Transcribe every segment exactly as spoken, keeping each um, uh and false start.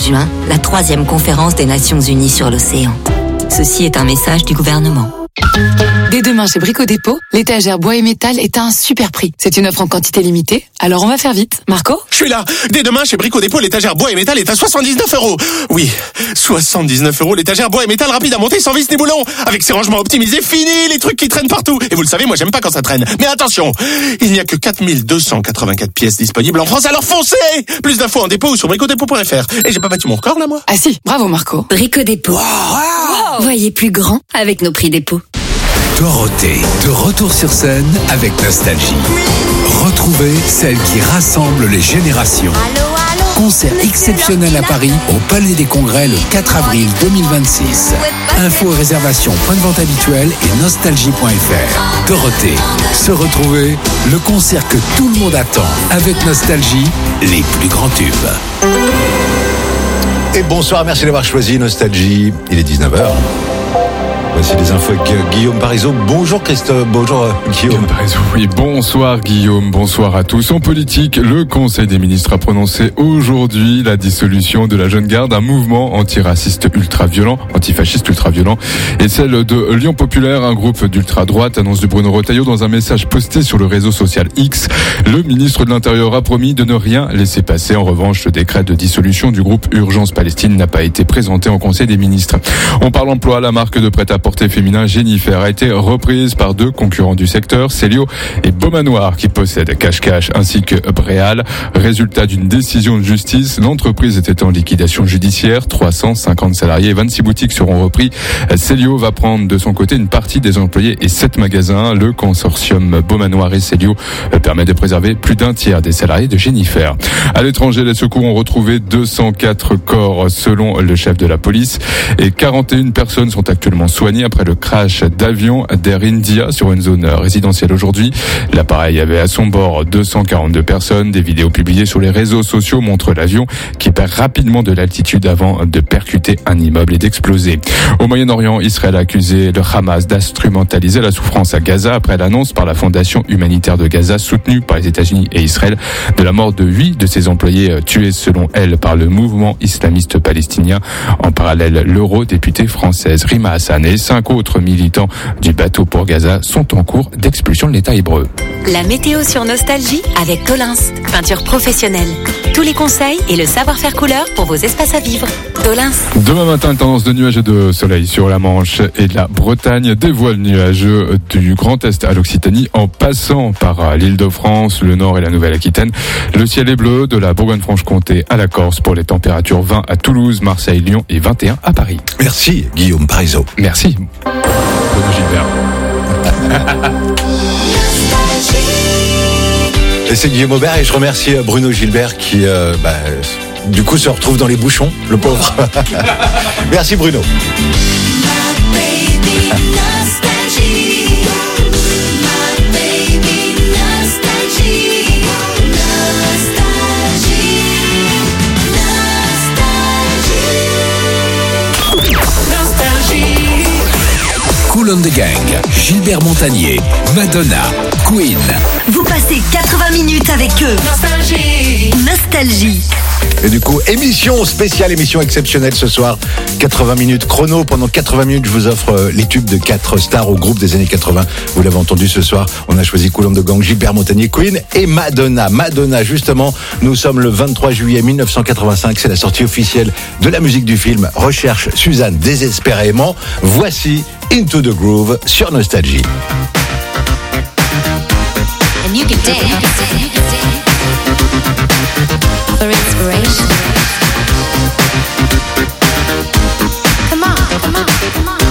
juin, la troisième conférence des Nations Unies sur l'océan. Ceci est un message du gouvernement. Dès demain chez Brico Dépôt, l'étagère bois et métal est à un super prix. C'est une offre en quantité limitée, alors on va faire vite. Marco ? Je suis là. Dès demain chez Brico Dépôt, l'étagère bois et métal est à soixante-dix-neuf euros. Oui, soixante-dix-neuf euros, l'étagère bois et métal rapide à monter sans vis ni boulon. Avec ses rangements optimisés, fini les trucs qui traînent partout. Et vous le savez, moi j'aime pas quand ça traîne. Mais attention, il n'y a que quatre mille deux cent quatre-vingt-quatre pièces disponibles en France, alors foncez! Plus d'infos en dépôt ou sur brico dépôt point f r. Et j'ai pas battu mon record là, moi? Ah si, bravo Marco. Brico Dépôt. Wow, wow. Voyez plus grand avec nos prix dépôt. Dorothée, de retour sur scène avec Nostalgie. Retrouvez celle qui rassemble les générations. Concert exceptionnel à Paris, au Palais des Congrès le quatre avril deux mille vingt-six. Infos et réservations, point de vente habituel et nostalgie point f r. Dorothée, se retrouver, le concert que tout le monde attend. Avec Nostalgie, les plus grands tubes. Et bonsoir, merci d'avoir choisi Nostalgie. Il est dix-neuf heures. Voici les infos avec Guillaume Parisot. Bonjour Christophe, bonjour Guillaume. Parisot, oui, bonsoir Guillaume, bonsoir à tous. En politique, le Conseil des ministres a prononcé aujourd'hui la dissolution de la Jeune Garde, un mouvement antiraciste ultra-violent, antifasciste ultra-violent, et celle de Lyon Populaire, un groupe d'ultra-droite, annonce de Bruno Retailleau dans un message posté sur le réseau social X. Le ministre de l'Intérieur a promis de ne rien laisser passer. En revanche, le décret de dissolution du groupe Urgence Palestine n'a pas été présenté en Conseil des ministres. On parle emploi, la marque de prêt-à-porter féminin Jennifer a été reprise par deux concurrents du secteur, Célio et Beaumanoir, qui possèdent Cache-Cache ainsi que Bréal. Résultat d'une décision de justice, l'entreprise était en liquidation judiciaire. trois cent cinquante salariés et vingt-six boutiques seront repris. Célio va prendre de son côté une partie des employés et sept magasins. Le consortium Beaumanoir et Célio permet de préserver plus d'un tiers des salariés de Jennifer. À l'étranger, les secours ont retrouvé deux cent quatre corps selon le chef de la police et quarante et une personnes sont actuellement soignées après le crash d'avion d'Air India sur une zone résidentielle aujourd'hui. L'appareil avait à son bord deux cent quarante-deux personnes. Des vidéos publiées sur les réseaux sociaux montrent l'avion qui perd rapidement de l'altitude avant de percuter un immeuble et d'exploser. Au Moyen-Orient, Israël a accusé le Hamas d'instrumentaliser la souffrance à Gaza après l'annonce par la Fondation humanitaire de Gaza, soutenue par les États-Unis et Israël, de la mort de huit de ses employés tués selon elle par le mouvement islamiste palestinien. En parallèle, l'eurodéputée française Rima Hassan et cinq autres militants du bateau pour Gaza sont en cours d'expulsion de l'État hébreu. La météo sur Nostalgie avec Tolins, peinture professionnelle. Tous les conseils et le savoir-faire couleur pour vos espaces à vivre. Tolins. Demain matin, tendance de nuages et de soleil sur la Manche et de la Bretagne. Des voiles nuageux du Grand Est à l'Occitanie en passant par l'Île-de-France, le Nord et la Nouvelle-Aquitaine. Le ciel est bleu de la Bourgogne-Franche-Comté à la Corse pour les températures vingt à Toulouse, Marseille, Lyon et vingt et un à Paris. Merci Guillaume Parisot. Merci. Bruno Gilbert. Et c'est Guillaume Aubert et je remercie Bruno Gilbert qui, euh, bah, du coup, se retrouve dans les bouchons, le pauvre. Merci Bruno. Kool and the Gang, Gilbert Montagnier, Madonna, Queen. Vous passez quatre-vingts minutes avec eux. Nostalgie. Nostalgie. Et du coup, émission spéciale, émission exceptionnelle ce soir. quatre-vingts minutes chrono. Pendant quatre-vingts minutes, je vous offre les tubes de quatre stars au groupe des années quatre-vingts. Vous l'avez entendu ce soir. On a choisi Kool and the Gang, Gilbert Montagnier, Queen et Madonna. Madonna, justement, nous sommes le vingt-trois juillet mille neuf cent quatre-vingt-cinq. C'est la sortie officielle de la musique du film Recherche Suzanne désespérément. Voici Into the Groove sur Nostalgie. And you can dance for inspiration. Come on, come on, come on.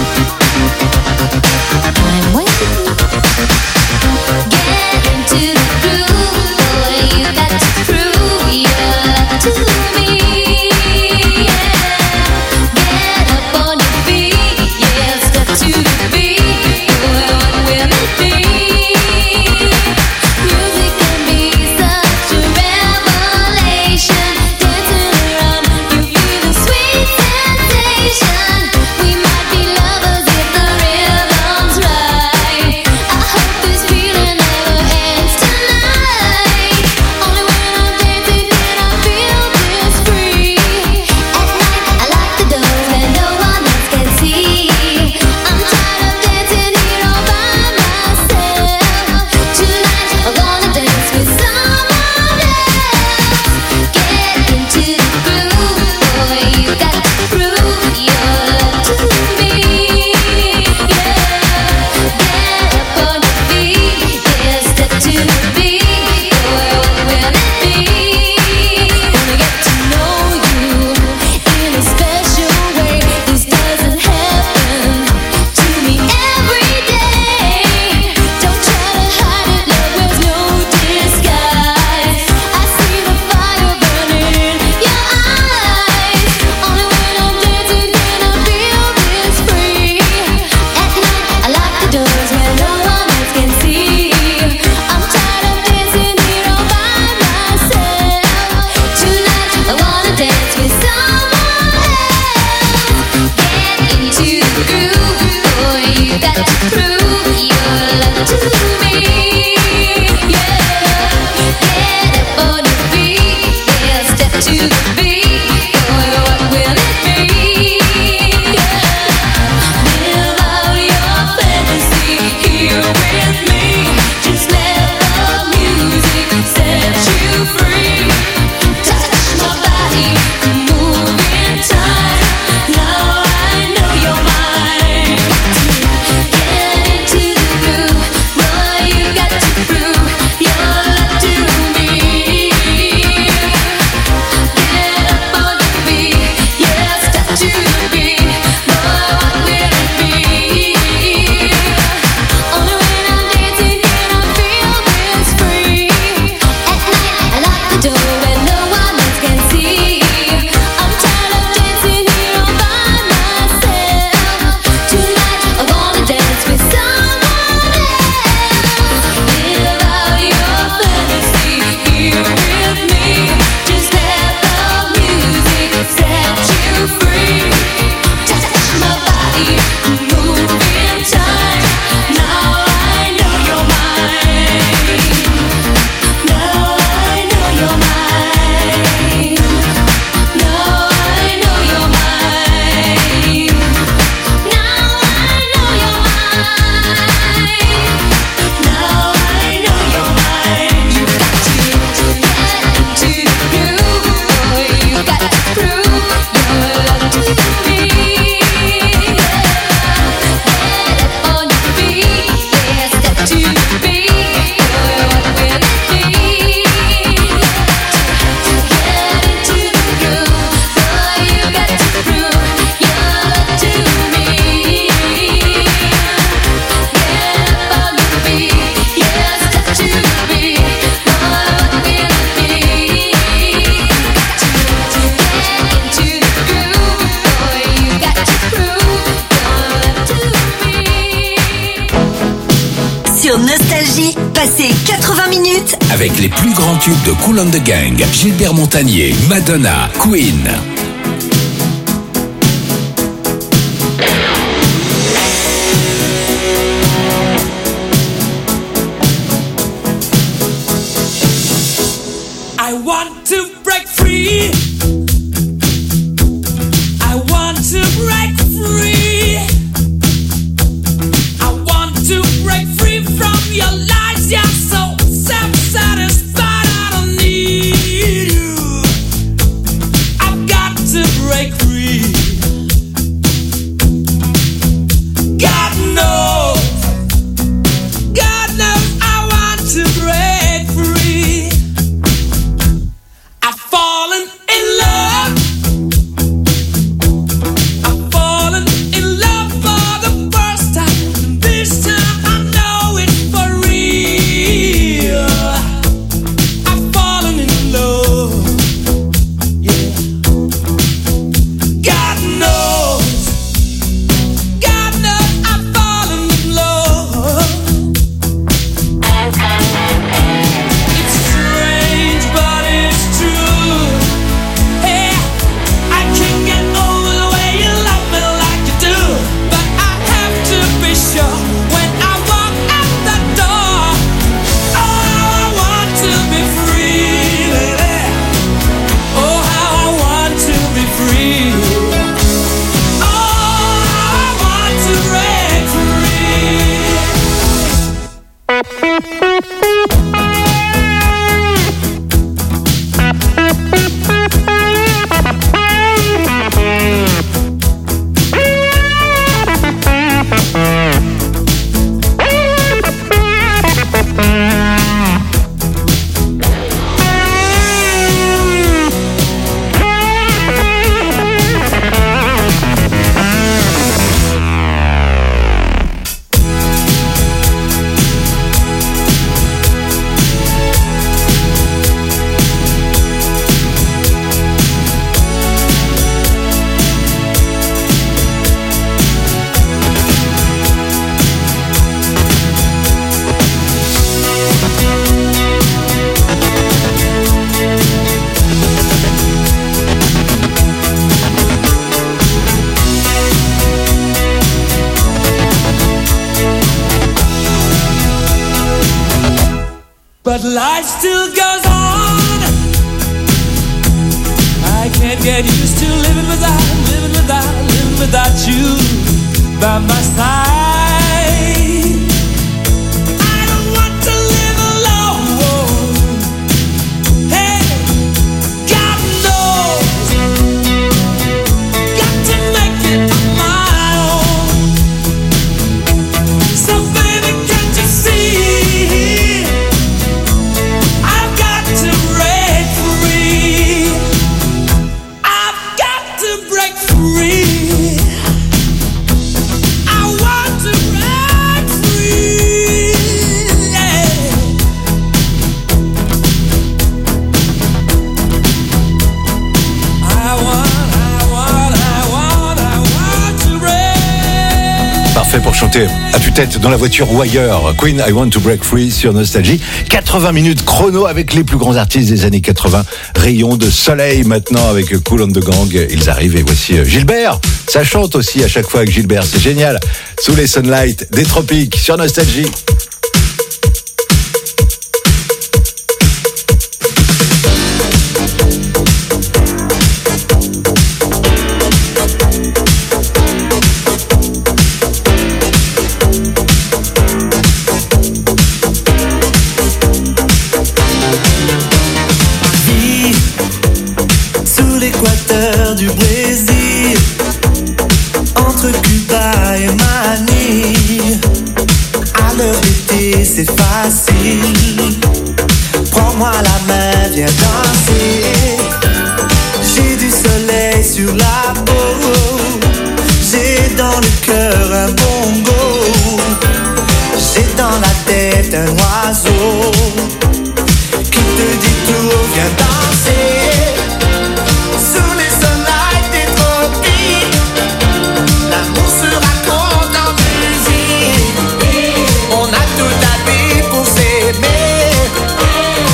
I'm waiting. Get into the groove, boy. You got to prove you're to me. Yeah. Get up on your feet, yeah. Step to the beat, boy. What will it be? Music can be such a revelation. Dancing around. avec les plus grands tubes de Kool and the Gang, Gilbert Montagnier, Madonna, Queen. I want to break free. I want to break free. I want to break free from your lies. You're so self-satisfied. I don't need you. I've got to break free. God knows. God knows I want to break free. I've fallen in love. I've fallen in love for the first time. This time I know it's for real. I've fallen in love. Yeah. God knows. God knows I've fallen in love. It's strange, but it's true. Hey, I can't get over the way you love me like you do. But I have to be sure when I walk out the door. Oh, how I want to be free, baby. Oh, how I want to be free. Oh, how I want to break free. But life still goes on. I can't get used to living without, living without, living without you by my side. I don't want to live alone. Hey, God knows. Got to make it on my own. So baby, can't you see? I've got to break free. I've got to break free. I want to break free. Yeah. I want, I want, I want, I want to break. Parfait pour chanter à tue-tête dans la voiture ou ailleurs. Queen, I Want to Break Free sur Nostalgie. quatre-vingts minutes chrono avec les plus grands artistes des années quatre-vingts. Rayon de soleil maintenant avec Kool and the Gang. Ils arrivent et voici Gilbert. Ça chante aussi à chaque fois avec Gilbert. C'est génial. Sous les sunlights des tropiques sur Nostalgie. Vie sous l'équateur du Brésil, entre Cuba et Manille. À l'heure d'été, c'est facile. Prends-moi la main, viens danser. J'ai du soleil sur la peau. J'ai dans le cœur un bongo. J'ai dans la tête un oiseau qui te dit tout, viens danser. Sous les sunlights des tropiques, l'amour se raconte en musique. On a toute la vie pour s'aimer.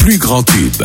plus grands tubes.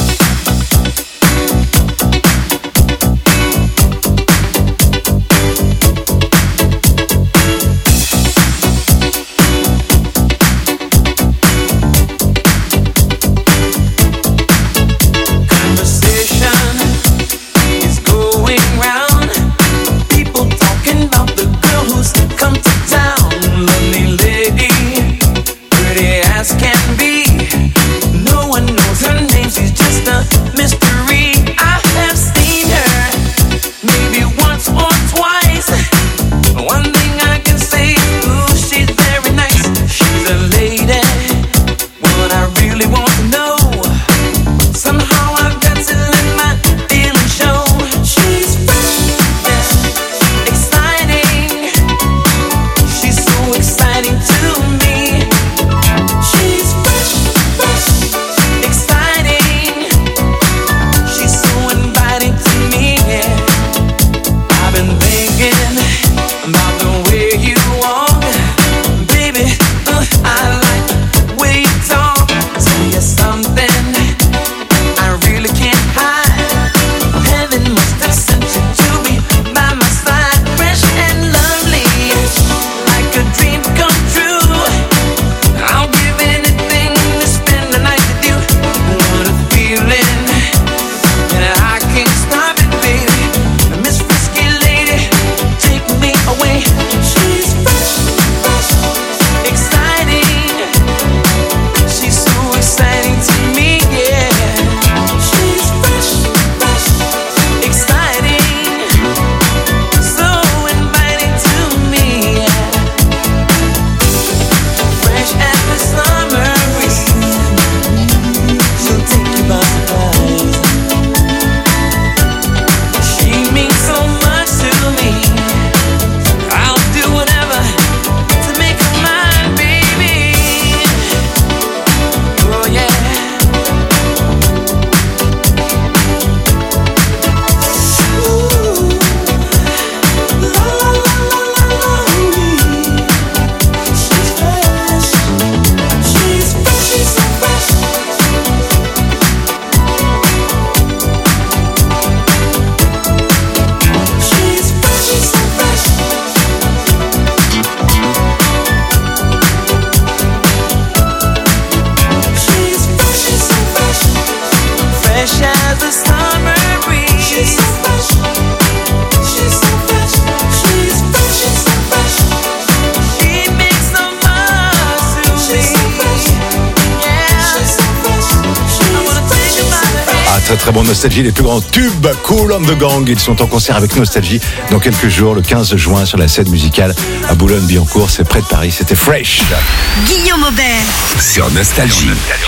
Très très bon Nostalgie, les plus grands tubes Kool and the Gang. Ils sont en concert avec Nostalgie dans quelques jours, le quinze juin, sur la scène musicale à Boulogne-Billancourt. C'est près de Paris, c'était Fresh. Guillaume Aubert Sur Nostalgie.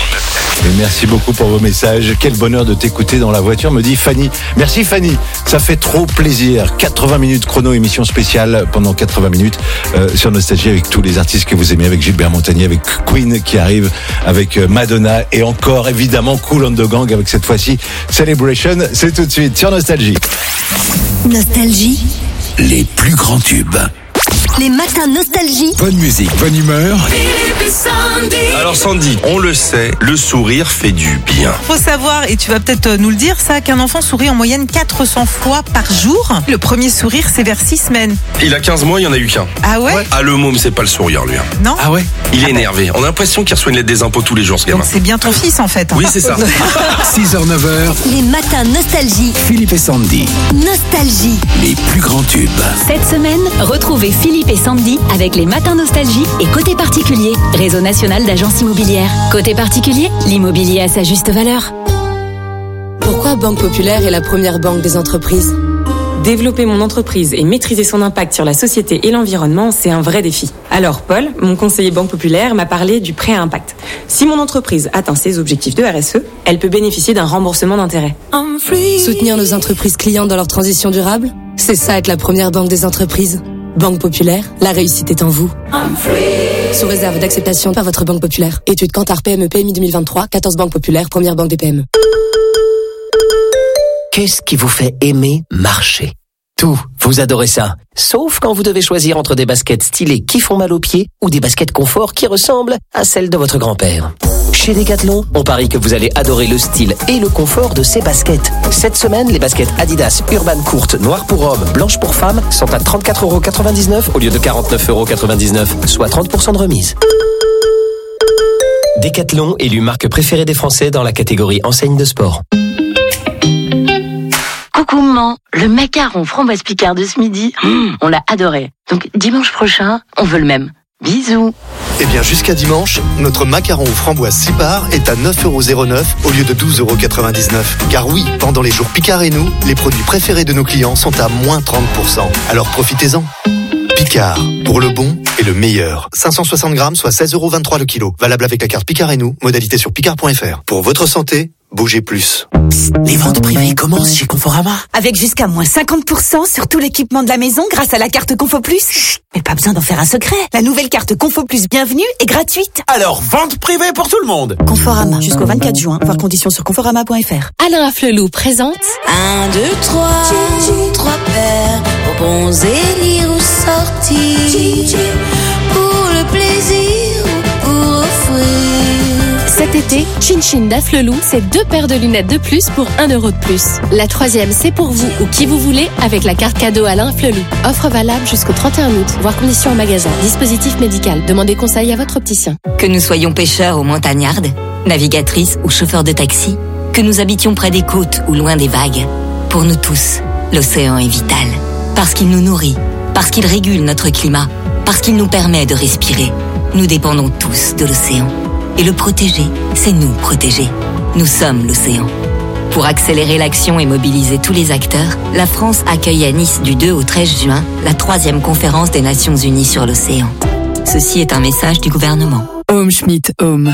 Et merci beaucoup pour vos messages. Quel bonheur de t'écouter dans la voiture, me dit Fanny. Merci Fanny, ça fait trop plaisir. quatre-vingts minutes chrono, émission spéciale pendant quatre-vingts minutes euh, sur Nostalgie avec tous les artistes que vous aimez, avec Gilbert Montagnier, avec Queen qui arrive, avec Madonna et encore évidemment Kool and the Gang avec cette fois-ci Celebration. C'est tout de suite sur Nostalgie. Nostalgie, Les plus grands tubes. les matins Nostalgie. Bonne musique, bonne humeur. Alors Sandy, on le sait, le sourire fait du bien. Faut savoir, et tu vas peut-être nous le dire, ça, qu'un enfant sourit en moyenne quatre cents fois par jour. Le premier sourire, c'est vers six semaines. Il a quinze mois, il n'y en a eu qu'un. Ah ouais, Ah, le môme, c'est pas le sourire, lui. hein. Non. Ah ouais. Il est énervé. On a l'impression qu'il reçoit une lettre des impôts tous les jours, ce gamin. Donc c'est bien ton fils en fait. hein. Oui, c'est ça. six heures neuf heures, Les matins Nostalgie. Philippe et Sandy. Nostalgie. Les plus grands tubes. Cette semaine, retrouvez Philippe et Sandy avec les matins Nostalgie et Côté Particulier, réseau national d'agences immobilières. Côté Particulier, l'immobilier à sa juste valeur. Pourquoi Banque Populaire est la première banque des entreprises ? Développer mon entreprise et maîtriser son impact sur la société et l'environnement, c'est un vrai défi. Alors Paul, mon conseiller Banque Populaire, m'a parlé du prêt à impact. Si mon entreprise atteint ses objectifs de R S E, elle peut bénéficier d'un remboursement d'intérêt. Soutenir nos entreprises clientes dans leur transition durable, c'est ça être la première banque des entreprises. Banque Populaire, la réussite est en vous. Sous réserve d'acceptation par votre Banque Populaire. Étude Kantar P M E P M I deux mille vingt-trois, quatorze Banque Populaire, première banque des P M E. Qu'est-ce qui vous fait aimer marcher ? Tout, vous adorez ça. Sauf quand vous devez choisir entre des baskets stylées qui font mal aux pieds ou des baskets confort qui ressemblent à celles de votre grand-père. Chez Decathlon, on parie que vous allez adorer le style et le confort de ces baskets. Cette semaine, les baskets Adidas Urban courtes, noires pour hommes, blanches pour femmes sont à trente-quatre euros quatre-vingt-dix-neuf au lieu de quarante-neuf euros quatre-vingt-dix-neuf, soit trente pour cent de remise. Decathlon, élu marque préférée des Français dans la catégorie enseigne de sport. Coucou maman, le macaron framboise Picard de ce midi, mmh, on l'a adoré. Donc dimanche prochain, on veut le même. Bisous. Eh bien jusqu'à dimanche, notre macaron aux framboises six parts est à neuf euros zéro neuf au lieu de douze euros quatre-vingt-dix-neuf. Car oui, pendant les jours Picard et nous, les produits préférés de nos clients sont à moins trente pour cent. Alors profitez-en. Picard, pour le bon et le meilleur. cinq cent soixante grammes, soit seize euros vingt-trois le kilo. Valable avec la carte Picard et nous, modalité sur picard point f r. Pour votre santé, bougez plus. Les ventes privées commencent chez Conforama. Avec jusqu'à moins cinquante pour cent sur tout l'équipement de la maison grâce à la carte Confo Plus. Chut, mais pas besoin d'en faire un secret. La nouvelle carte Confo Plus Bienvenue est gratuite. Alors, vente privée pour tout le monde. Conforama, jusqu'au vingt-quatre juin. Voir conditions sur conforama point f r. Alain Afflelou présente Un, deux, trois, trois paires, bons élire ou sortir, pour le plaisir ou pour offrir. cet été, Chin Chin d'Afflelou, c'est deux paires de lunettes de plus pour un euro de plus. La troisième, c'est pour vous ou qui vous voulez avec la carte cadeau Alain Afflelou. Offre valable jusqu'au trente et un août. Voir conditions en magasin. Dispositif médical. Demandez conseil à votre opticien. Que nous soyons pêcheurs ou montagnardes, navigatrices ou chauffeurs de taxi, que nous habitions près des côtes ou loin des vagues, pour nous tous, l'océan est vital. Parce qu'il nous nourrit, parce qu'il régule notre climat, parce qu'il nous permet de respirer. Nous dépendons tous de l'océan. Et le protéger, c'est nous protéger. Nous sommes l'océan. Pour accélérer l'action et mobiliser tous les acteurs, la France accueille à Nice du deux au treize juin la troisième conférence des Nations Unies sur l'océan. Ceci est un message du gouvernement. Home Schmidt Home.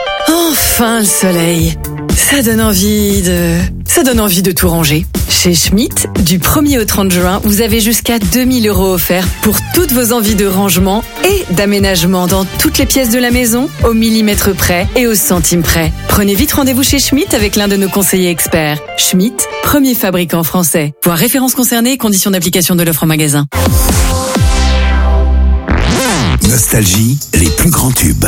Enfin le soleil. Ça donne envie de... Ça donne envie de tout ranger. Chez Schmidt, du premier au trente juin, vous avez jusqu'à deux mille euros offerts pour toutes vos envies de rangement et d'aménagement dans toutes les pièces de la maison, au millimètre près et au centime près. Prenez vite rendez-vous chez Schmidt avec l'un de nos conseillers experts. Schmidt, premier fabricant français. Voir références concernées et conditions d'application de l'offre en magasin. Nostalgie, les plus grands tubes.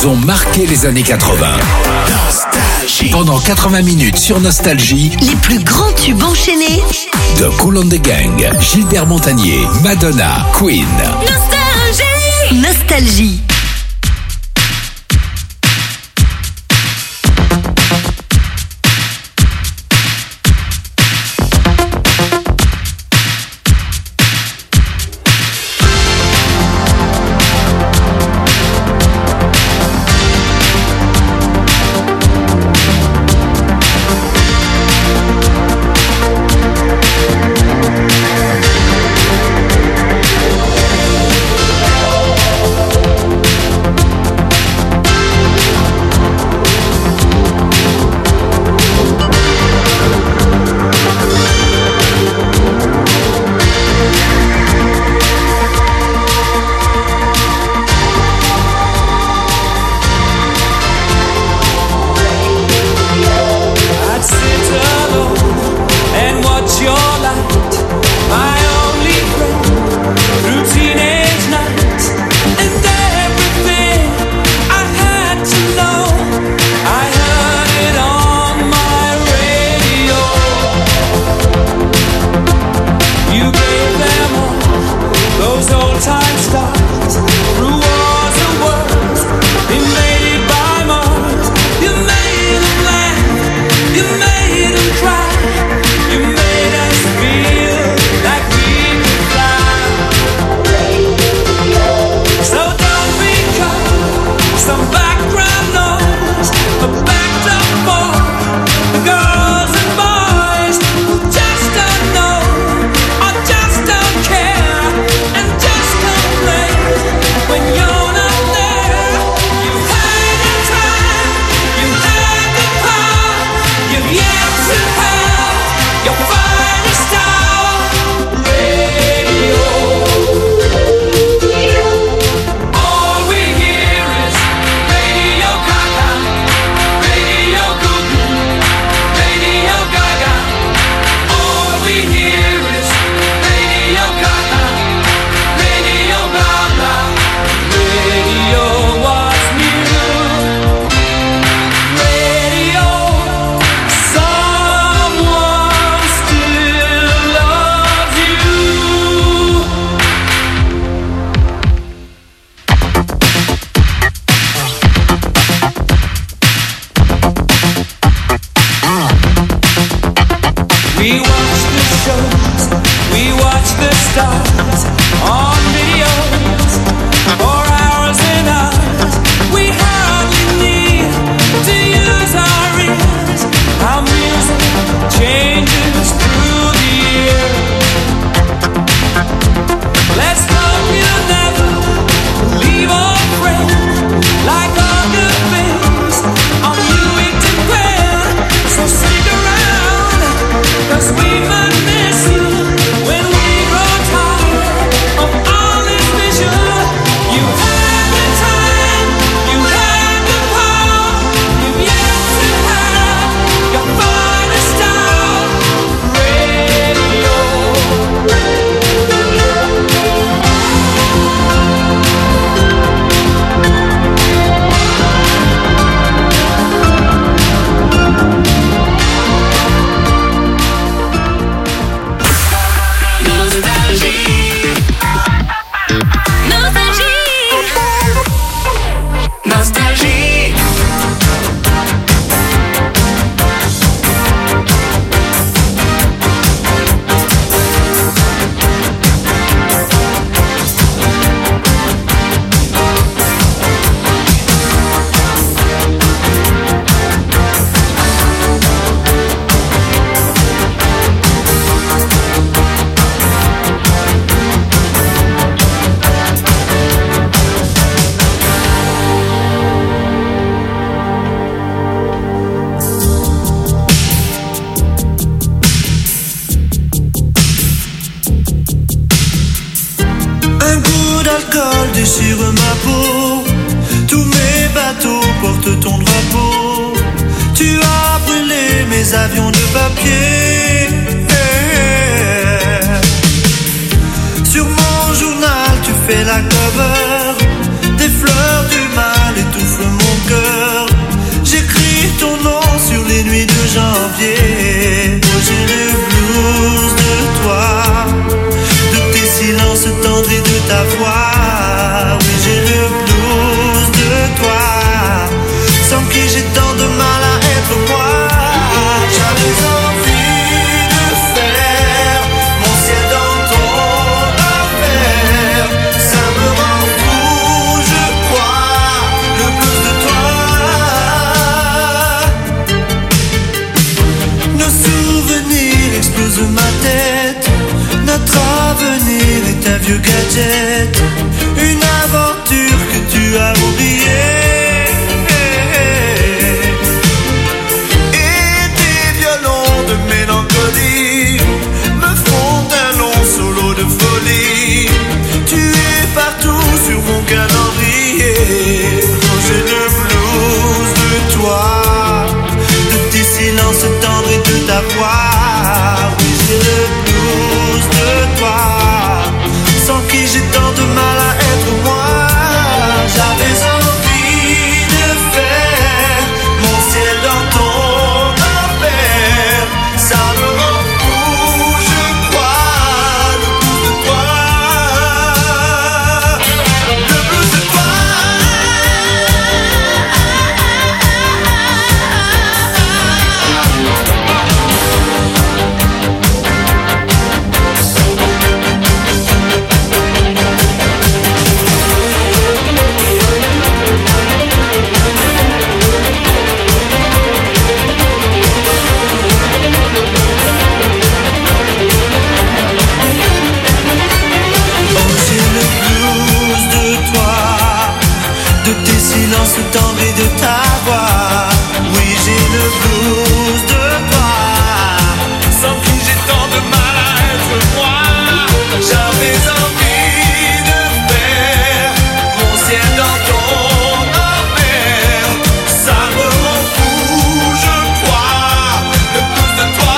Ils ont marqué les années quatre-vingts. Nostalgie. Pendant quatre-vingts minutes sur Nostalgie, Les plus grands tubes enchaînés. de Kool and the Gang, Gilbert Montagnier, Madonna, Queen. Nostalgie. Nostalgie. I'd sit alone and watch your light, my only friend through teenage nights, and everything I had to know, I heard it on my radio. You gave them all those old time stars through wars and worlds invaded by Mars. You made them laugh. You made them cry. You made us feel like we could fly. So don't become some background noise, but backed up for the girls and boys who just don't know or just don't care and just complain when you're not there. You had your time. You had the power. You've yet to have your finest hour. Radio. All we hear is Radio Gaga, Radio Goo Goo, Radio Gaga. All we hear is Radio Gaga, Radio Gaga. Radio was new. Radio. Someone still loves you. We watch the shows, we watch the stars on videos for hours and hours. We hardly need to use our ears. How music changes through the year. Let's hope you never leave our friend like other things on Buick to Grand. So stick around, 'cause we might miss you when we grow tired of all this vision. You had the time, you had the power, you've yet to have your finest hour. Radio. Nostalgie. Nostalgie. Un goût d'alcool déchire ma peau. Tous mes bateaux portent ton drapeau. Tu as brûlé mes avions de papier. Sur mon journal, tu fais la cover. Des fleurs du mal étouffent mon ta voix. Oui, j'ai le blues de toi, sans qui j'ai tant de mal à être moi. J'avais envie de faire mon ciel dans ton affaire. Ça me rend fou, je crois, le blues de toi. Nos souvenirs explosent ma tête. Notre avenir est un vieux gadget, une aventure que tu as oubliée. Et tes violons de mélancolie me font un long solo de folie. Tu es partout sur mon calendrier. Oh, j'ai le blues de toi, de tes silences tendres et de ta voix. Oui, j'ai le blues de toi, sans qui j'ai tant de mal à être moi. J'avais envie de faire mon ciel dans ton enfer. Ça me rend fou, je crois, le blues de toi. Le blues de toi. Silence tendre et de ta voix. Oui, j'ai le blues de toi, sans qui j'ai tant de mal à être moi. J'avais envie de faire mon ciel dans ton enfer. Ça me rend fou, je crois, le blues de toi.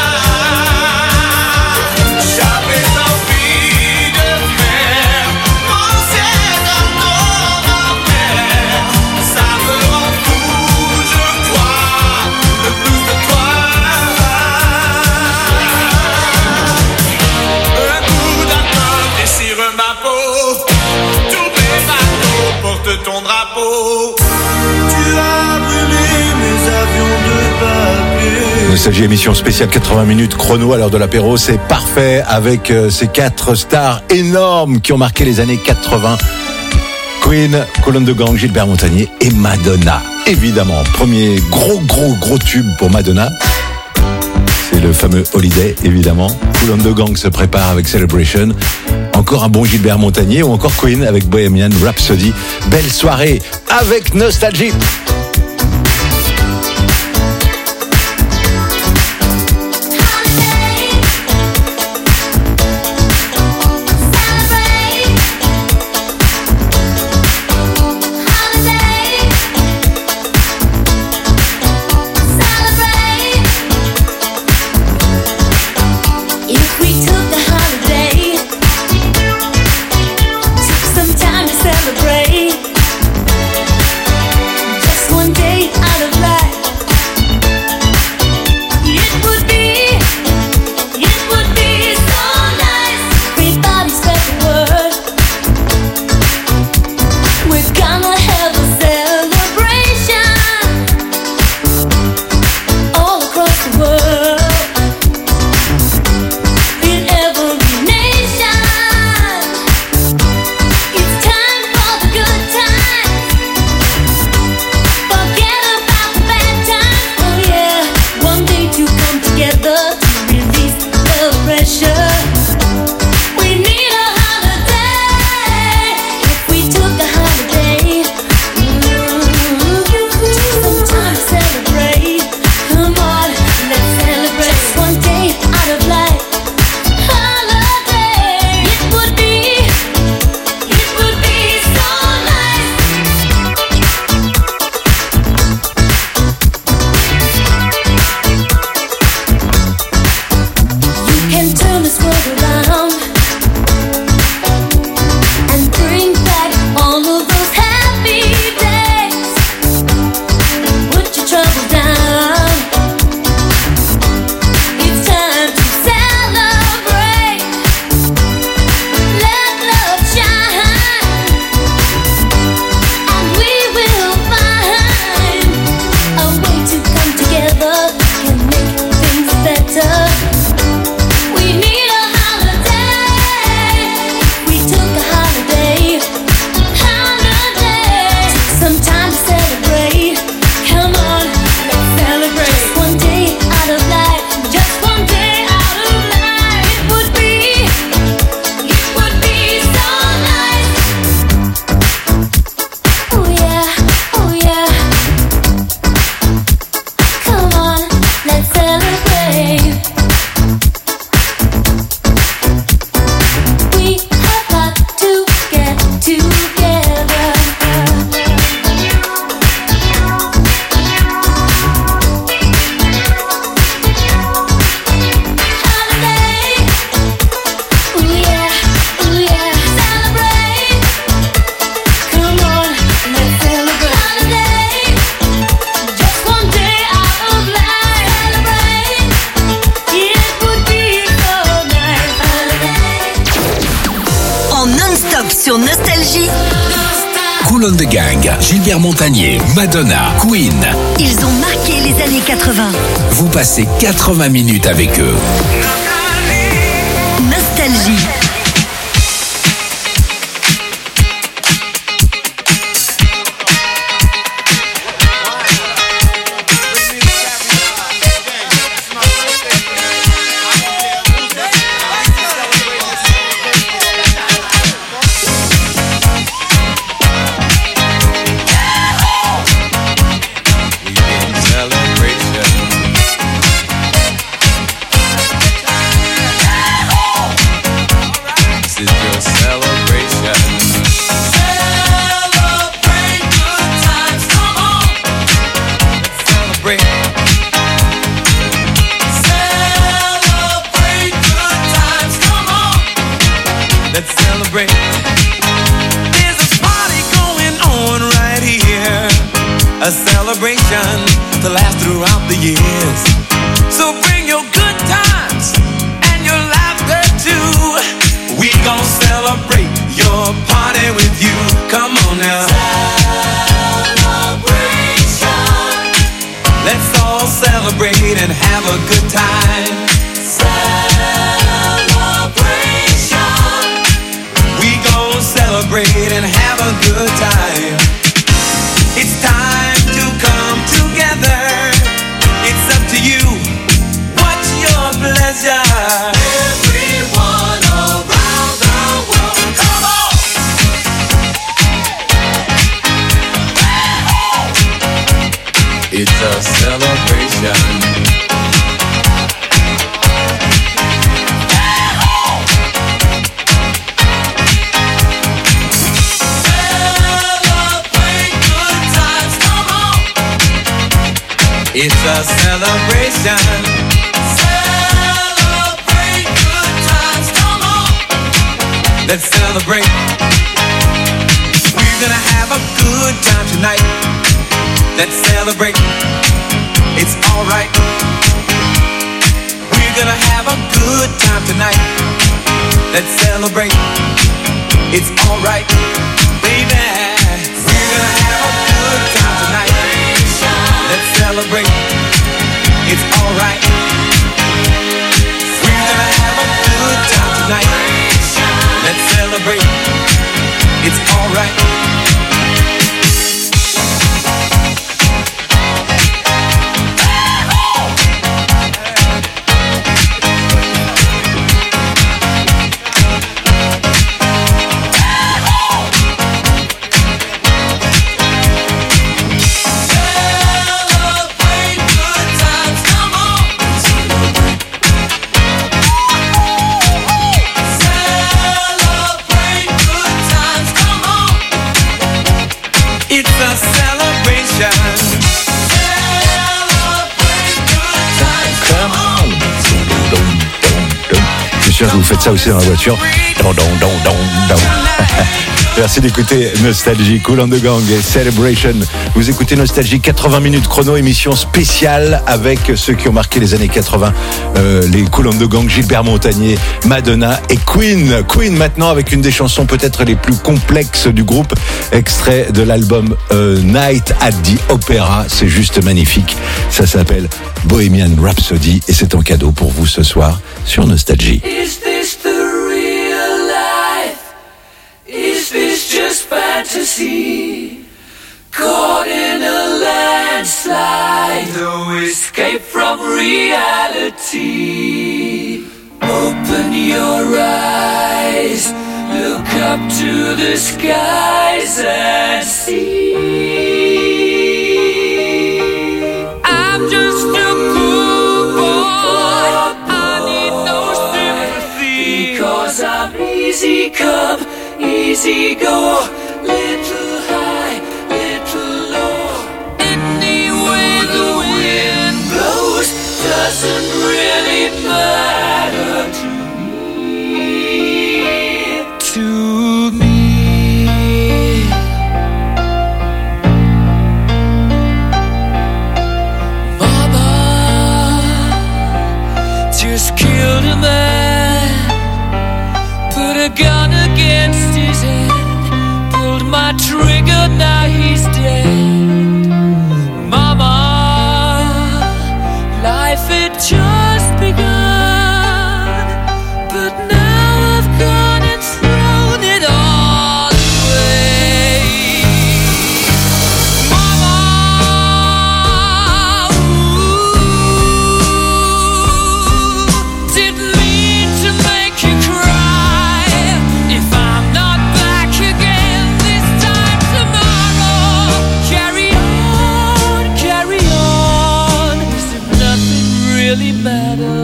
J'avais envie de faire mon ciel dans ton enfer. Ça me rend fou, je crois, le blues de toi. Un coup d'attente déchire ma peau. Tous mes bateaux portent ton drapeau. Tu as brûlé mes avions de papier. Nostalgie, émission spéciale quatre-vingts minutes chrono à l'heure de l'apéro. C'est parfait avec euh, ces quatre stars énormes qui ont marqué les années quatre-vingts. Queen, Colonne de Gang, Gilbert Montagnier et Madonna. Évidemment, premier gros gros gros tube pour Madonna. C'est le fameux Holiday, évidemment. Colonne de Gang se prépare avec Celebration. Encore un bon Gilbert Montagnier ou encore Queen avec Bohemian Rhapsody. Belle soirée avec Nostalgie. If we took a holiday, took some time to celebrate, just top sur Nostalgie. Cool on the Gang, Gilbert Montagnier, Madonna, Queen. Ils ont marqué les années quatre-vingts. Vous passez quatre-vingts minutes avec eux. Nostalgie. A celebration to last throughout the years. So bring your good times and your laughter too. We gon' celebrate your party with you. Come on now. Celebration. Let's all celebrate and have a good time. Celebration. We gon' celebrate and have a good time. It's time to come together. It's up to you. What's your pleasure? Everyone around the world, come on! It's a celebration. It's a celebration. Celebrate good times, come on. Let's celebrate. We're gonna have a good time tonight. Let's celebrate. It's alright. We're gonna have a good time tonight. Let's celebrate. It's alright, baby. We're gonna have a good time tonight. Let's celebrate. It's alright. We're gonna have a good time tonight. Let's celebrate. It's alright. Vous faites ça aussi dans la voiture. Don, don, don, don, don. Merci d'écouter Nostalgie, Cool on the Gang et Celebration. Vous écoutez Nostalgie, quatre-vingts minutes chrono, émission spéciale avec ceux qui ont marqué les années quatre-vingts. Euh, les Cool on the Gang, Gilbert Montagnier, Madonna et Queen. Queen maintenant avec une des chansons peut-être les plus complexes du groupe, extrait de l'album euh, Night at the Opera. C'est juste magnifique. Ça s'appelle Bohemian Rhapsody et c'est en cadeau pour vous ce soir sur Nostalgie. Is this the real life? Is this just fantasy? Caught in a landslide, no escape from reality. Open your eyes, look up to the skies and see. I'm just a poor boy, I need no sympathy, because I'm easy come, easy go, little high, little low. Any way the wind blows doesn't really matter to me, to me. Mama just killed a man, put a the gun against his head, pulled my trigger, now he's dead. Mama, life had just begun, but now I've gone and thrown it all away. Mama, ooh, didn't mean to make you cry. If I'm not back again this time tomorrow, carry on, carry on, as if nothing really matters.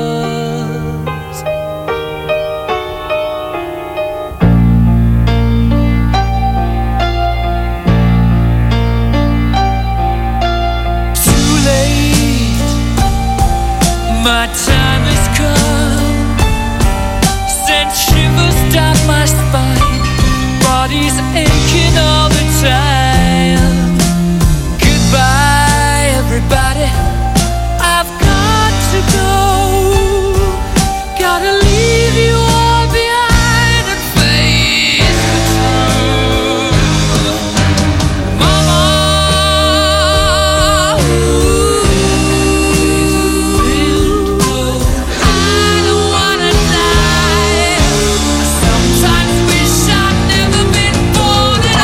Too late, my time has come. Sent shivers down my spine, body's aching all the time. Goodbye, everybody, I've got to go. Gotta leave you all behind and face the truth. Mama, ooh, I don't wanna die. I sometimes wish I'd never been born at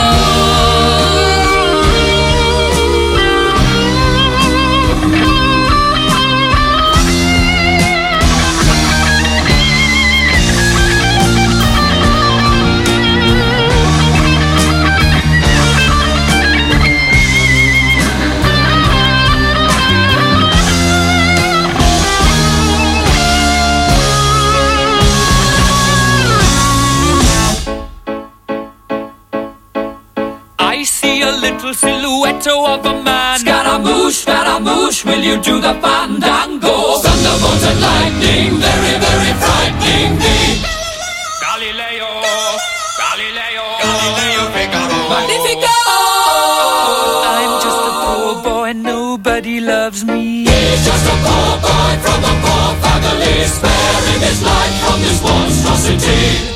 I see a little silhouette of a man. Scaramouche, Scaramouche, will you do the fandango? Thunderbolt and lightning, very, very frightening me. Galileo, Galileo, Galileo Figaro. Magnifico! I'm just a poor boy, nobody loves me. He's just a poor boy from a poor family, sparing his life from this monstrosity.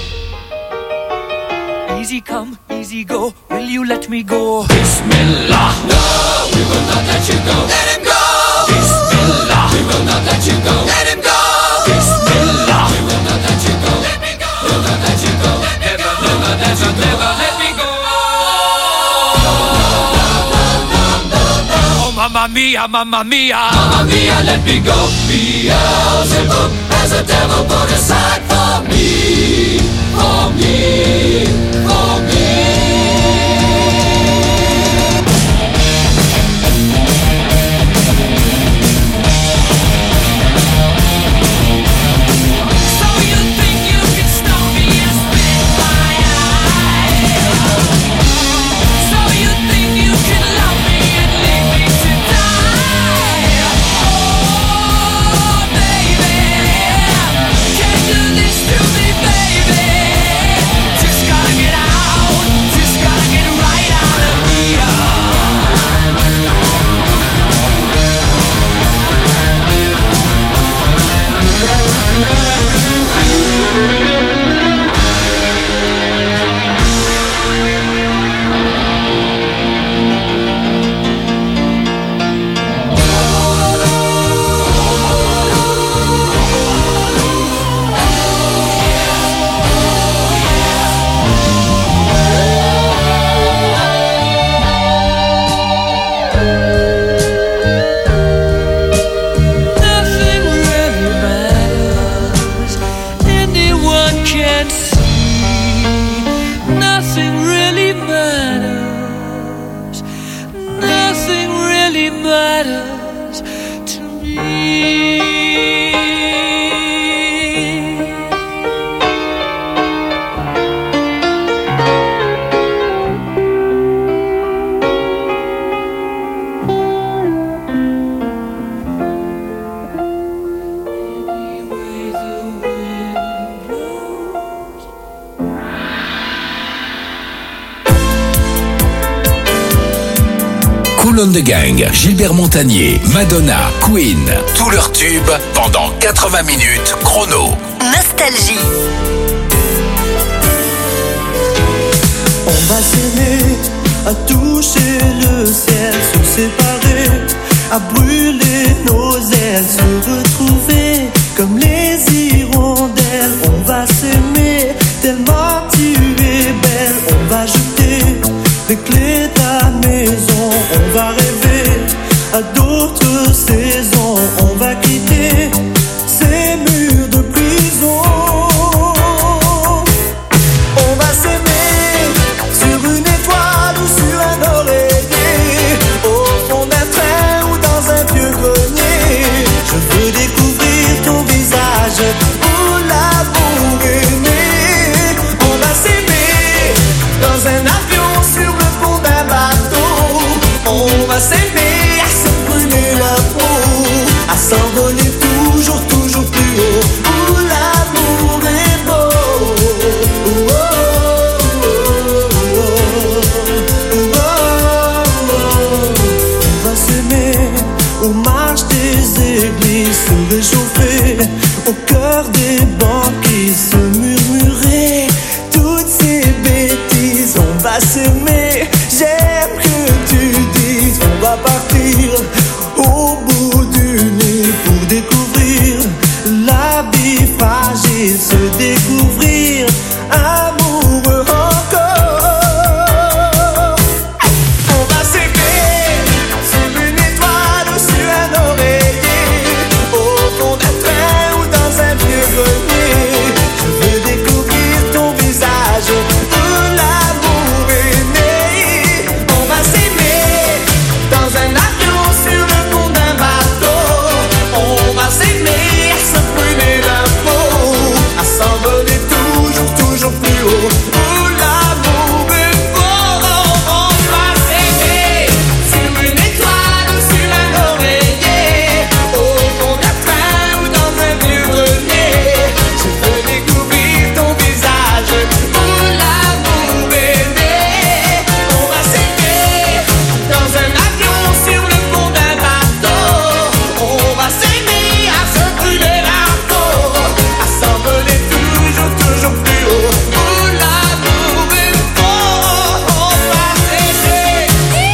Easy come, easy go, will you let me go? Bismillah, no, we will not let you go. Let him go! Bismillah, we will not let you go. Let him go! Bismillah, we will not let you go. Let me go! We'll not let you go. Never, never, never, never let me go. Oh, mamma mia, mamma mia. Mamma mia, let me go. Beelzebub has a devil put aside for me. For me, for me. So you think you can stop me and spit my eye? So you think you can love me and leave me to die? Oh, baby, can't do this to me, baby. Just gotta get out, just gotta get right out of here. Nothing really matters, anyone can see. Nothing really matters, nothing really matters to me. Cool on the Gang, Gilbert Montagnier, Madonna, Queen, tous leurs tubes pendant quatre-vingts minutes chrono. Nostalgie. à brûler nos ailes, se retrouver comme les hirondelles. On va s'aimer tellement tu es belle. On va jeter les clés de la maison. On va rêver à d'autres saisons. On va quitter ces murs de prison. On va s'aimer sur une étoile ou sur un oreiller, au fond d'un train ou dans un vieux grenier. Je veux découvrir ton visage où l'amour est né. On va s'aimer dans un avion sur le pont d'un bateau. On va s'aimer à se brûler la peau, à s'envoler toujours, toujours plus haut, où l'amour est beau. Oh, oh, oh, oh, oh, oh. On va s'aimer aux marches des églises, se réchauffer au cœur des bancs qui se murmuraient toutes ces bêtises. On va s'aimer, j'aime que tu dises. On va partir au bout du nid pour découvrir la vie fragile, se découvrir amoureux encore. On va s'aimer sur une étoile ou sur un oreiller, au fond d'un train ou dans un vieux grenier. Je veux découvrir ton visage où l'amour est né. On va s'aimer dans un avion sur le pont d'un bateau. On va s'aimer à se brûler la peau, à s'envoler toujours, toujours plus haut, où l'amour est beau. On va s'aimer sur une étoile ou sur un oreiller, au fond d'un train ou dans un vieux grenier. Je veux découvrir ton visage où l'amour est né. On va s'aimer dans un avion sur le pont d'un bateau. On va s'aimer à se brûler la peau, à s'envoler toujours, toujours plus haut, où l'amour est beau. On va s'aimer.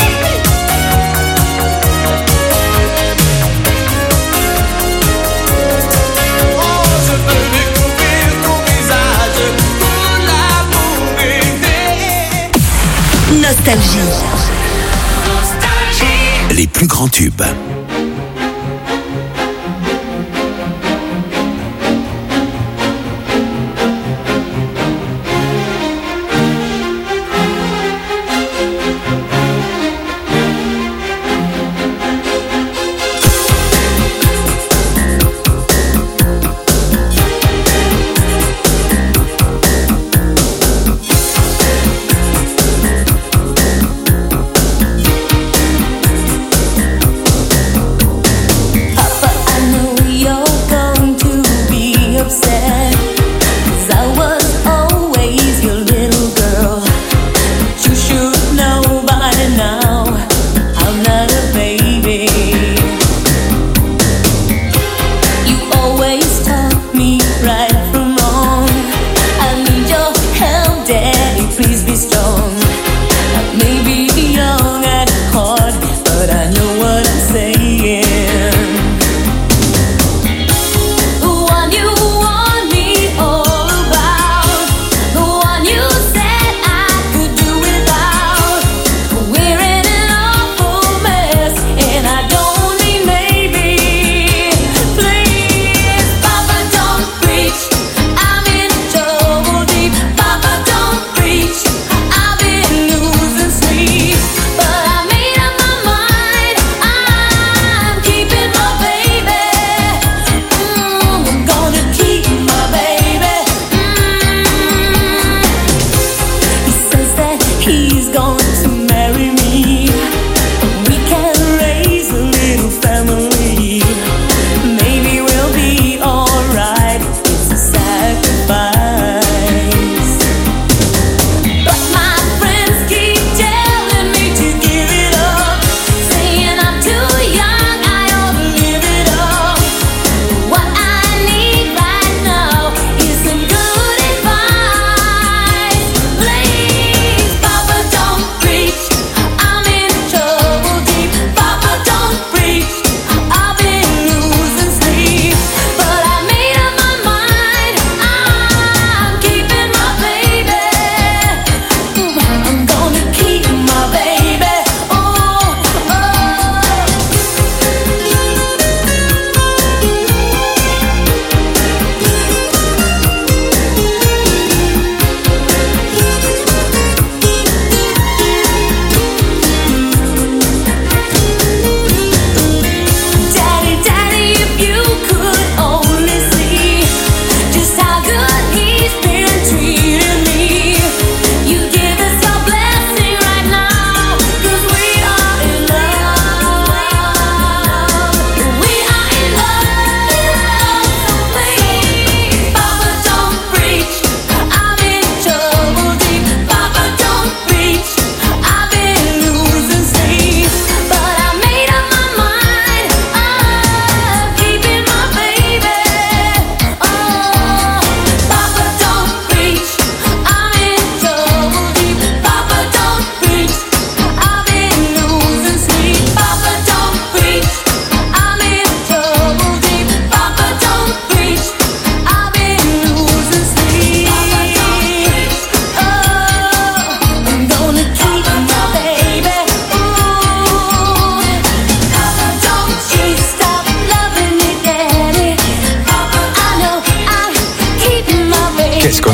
Oh, je veux découvrir ton visage où l'amour est né. Nostalgie. Les plus grands tubes.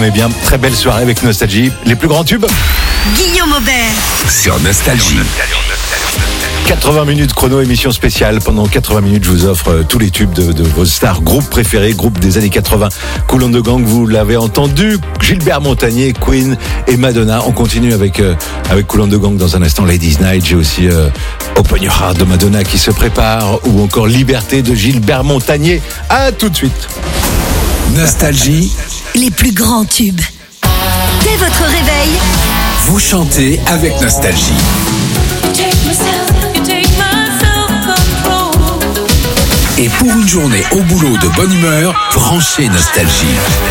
est bien. Très belle soirée avec Nostalgie. Les plus grands tubes. Guillaume Aubert. Sur Nostalgie. quatre-vingts minutes chrono, émission spéciale. Pendant quatre-vingts minutes, je vous offre euh, tous les tubes de, de vos stars, groupes préférés, groupes des années quatre-vingts. Kool and the Gang, vous l'avez entendu. Gilbert Montagné, Queen et Madonna. On continue avec euh, avec Kool and the Gang dans un instant. Ladies Night. J'ai aussi euh, Open Your Heart de Madonna qui se prépare, ou encore Liberté de Gilbert Montagné. À tout de suite. Nostalgie. Les plus grands tubes. Dès votre réveil, Vous chantez avec Nostalgie. Et pour une journée au boulot de bonne humeur, branchez Nostalgie.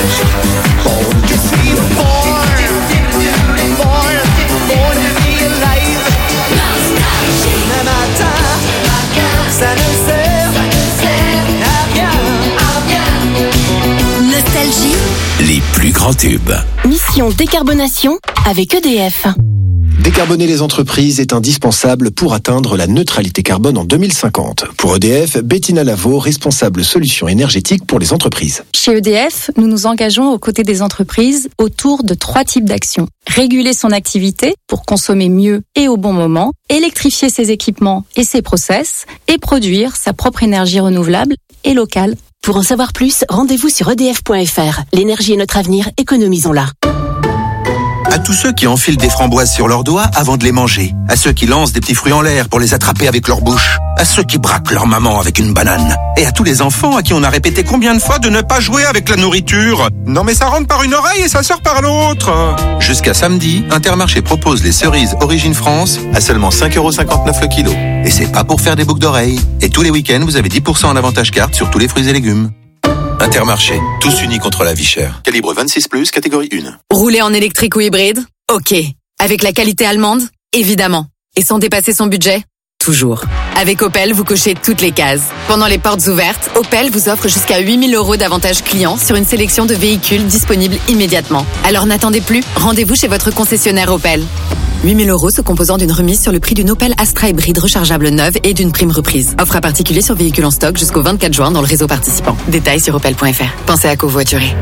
Nostalgie. Les plus grands tubes. Mission décarbonation avec E D F. Décarboner les entreprises est indispensable pour atteindre la neutralité carbone en deux mille cinquante. Pour E D F, Bettina Lavaux, responsable solutions énergétiques pour les entreprises. Chez E D F, nous nous engageons aux côtés des entreprises autour de trois types d'actions. Réguler son activité pour consommer mieux et au bon moment, électrifier ses équipements et ses process, et produire sa propre énergie renouvelable et locale. Pour en savoir plus, rendez-vous sur E D F point F R. L'énergie est notre avenir, économisons-la. À tous ceux qui enfilent des framboises sur leurs doigts avant de les manger. À ceux qui lancent des petits fruits en l'air pour les attraper avec leur bouche. À ceux qui braquent leur maman avec une banane. Et à tous les enfants à qui on a répété combien de fois de ne pas jouer avec la nourriture. Non mais ça rentre par une oreille et ça sort par l'autre. Jusqu'à samedi, Intermarché propose les cerises Origine France à seulement cinq euros cinquante-neuf le kilo. Et c'est pas pour faire des boucles d'oreilles. Et tous les week-ends, vous avez dix pour cent en avantage carte sur tous les fruits et légumes. Intermarché, tous unis contre la vie chère. Calibre vingt-six plus, catégorie un. Rouler en électrique ou hybride? Ok. Avec la qualité allemande? Évidemment. Et sans dépasser son budget? Toujours. Avec Opel, vous cochez toutes les cases. Pendant les portes ouvertes, Opel vous offre jusqu'à huit mille euros d'avantages clients sur une sélection de véhicules disponibles immédiatement. Alors n'attendez plus, rendez-vous chez votre concessionnaire Opel. huit mille euros se composant d'une remise sur le prix d'une Opel Astra hybride rechargeable neuve et d'une prime reprise. Offre à particulier sur véhicules en stock jusqu'au vingt-quatre juin dans le réseau participant. Détails sur opel point F R. Pensez à covoiturer.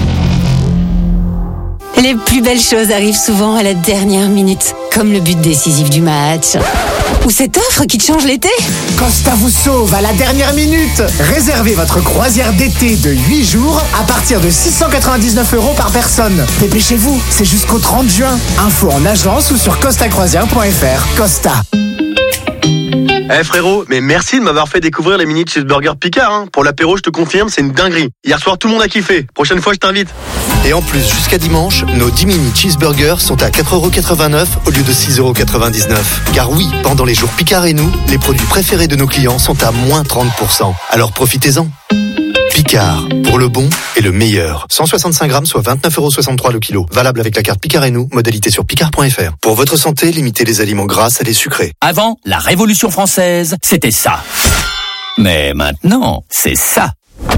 Les plus belles choses arrivent souvent à la dernière minute, comme le but décisif du match. Ou cette offre qui te change l'été. Costa vous sauve à la dernière minute. Réservez votre croisière d'été de huit jours à partir de six cent quatre-vingt-dix-neuf euros par personne. Dépêchez-vous, c'est jusqu'au trente juin. Info en agence ou sur costa croisière point F R. Costa. Eh hey frérot, mais merci de m'avoir fait découvrir les mini cheeseburgers Picard. Hein. Pour l'apéro, je te confirme, c'est une dinguerie. Hier soir, tout le monde a kiffé. Prochaine fois, je t'invite. Et en plus, jusqu'à dimanche, nos dix mini cheeseburgers sont à quatre euros quatre-vingt-neuf au lieu de six euros quatre-vingt-dix-neuf. Car oui, pendant les jours Picard et nous, les produits préférés de nos clients sont à moins trente pour cent. Alors profitez-en. Picard, pour le bon et le meilleur. cent soixante-cinq grammes, soit vingt-neuf euros soixante-trois le kilo. Valable avec la carte Picard et nous, modalité sur picard point F R. Pour votre santé, limitez les aliments gras, salés, sucrés. Avant, la Révolution française, c'était ça. Mais maintenant, c'est ça.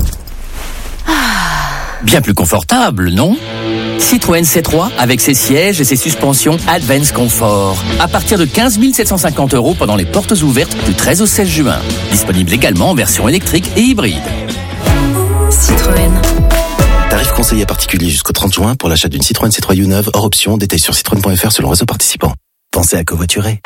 Bien plus confortable, non ? Citroën C trois avec ses sièges et ses suspensions Advance Comfort. À partir de quinze mille sept cent cinquante euros pendant les portes ouvertes du treize au seize juin. Disponible également en version électrique et hybride. Citroën. Tarif conseillé particulier jusqu'au trente juin pour l'achat d'une Citroën C trois U neuve hors option. Détails sur citroën point F R selon réseau participant. Pensez à covoiturer.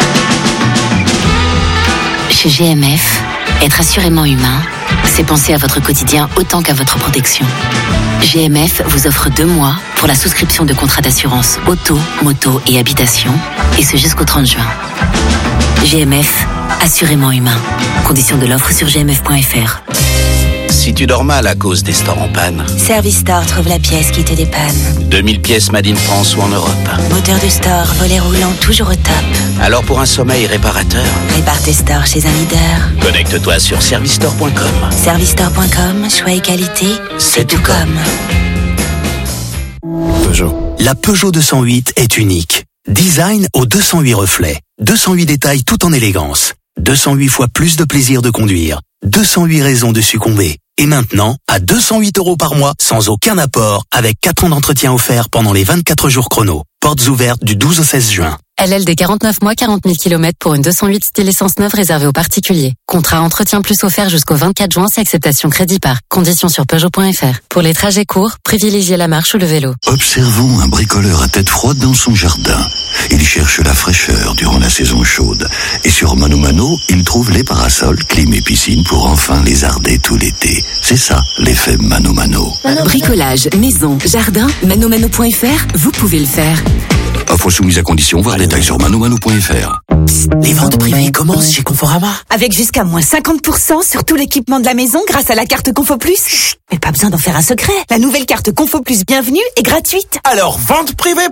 Chez G M F, être assurément humain, c'est penser à votre quotidien autant qu'à votre protection. G M F vous offre deux mois pour la souscription de contrats d'assurance auto, moto et habitation, et ce jusqu'au trente juin. G M F, assurément humain. Conditions de l'offre sur g m f point f r. Si tu dors mal à cause des stores en panne, Service Store trouve la pièce qui te dépanne. deux mille pièces Made in France ou en Europe. Moteur de store, volet roulant, toujours au top. Alors pour un sommeil réparateur, Répare tes stores chez un leader. connecte-toi sur service store point com. service store point com, choix et qualité, c'est tout comme. Peugeot. La Peugeot deux cent huit est unique. Design aux deux cent huit reflets. deux cent huit détails tout en élégance. deux cent huit fois plus de plaisir de conduire. deux cent huit raisons de succomber. Et maintenant, à deux cent huit euros par mois, sans aucun apport, avec quatre ans d'entretien offert pendant les vingt-quatre jours chrono. Portes ouvertes du douze au seize juin. L L D quarante-neuf mois, quarante mille kilomètres pour une deux cent huit style essence neuve réservée aux particuliers. Contrat entretien plus offert jusqu'au vingt-quatre juin si acceptation crédit par. Conditions sur Peugeot point F R. Pour les trajets courts, privilégiez la marche ou le vélo. Observons un bricoleur à tête froide dans son jardin. Il cherche la fraîcheur durant la saison chaude. Et sur Mano Mano, il trouve les parasols, clim et piscine pour enfin les arder tout l'été. C'est ça, l'effet Mano Mano. Bricolage, maison, jardin, manomano point F R, vous pouvez le faire. Offre soumise à condition, voir détails sur manomano point F R. Les ventes privées commencent chez Conforama. Avec jusqu'à moins cinquante pour cent sur tout l'équipement de la maison grâce à la carte Confo Plus. Chut, mais pas besoin d'en faire un secret. La nouvelle carte Confo Plus Bienvenue est gratuite. Alors, vente privée